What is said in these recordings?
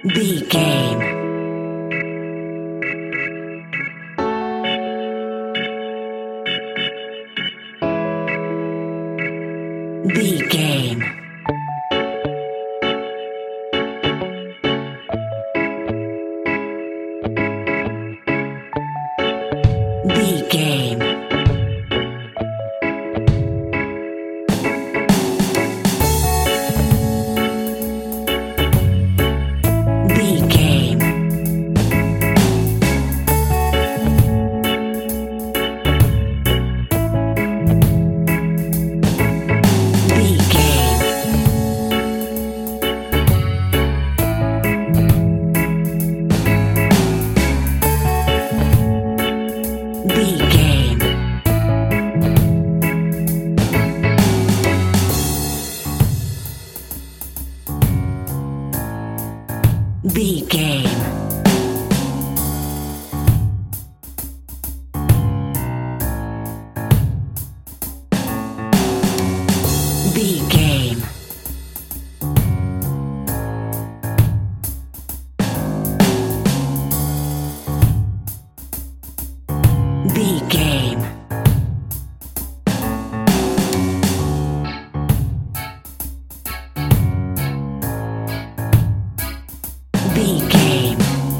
B game. B game. B game. B game. B game. B game. B game. B game. B game. B game.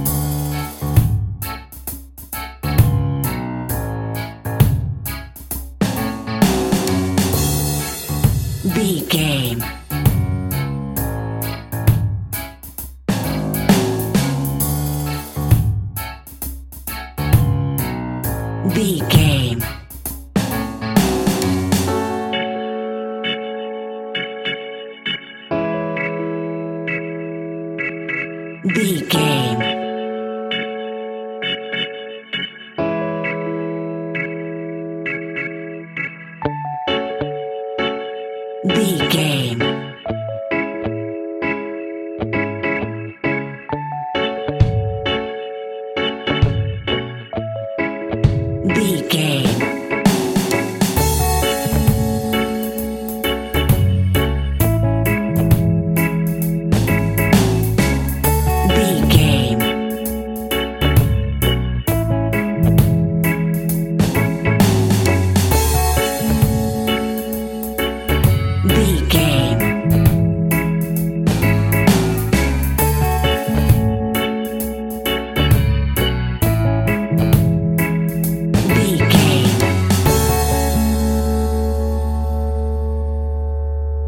B game. B game. B game. B game. B game. B game. B game. B game.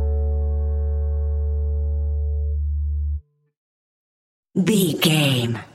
B game.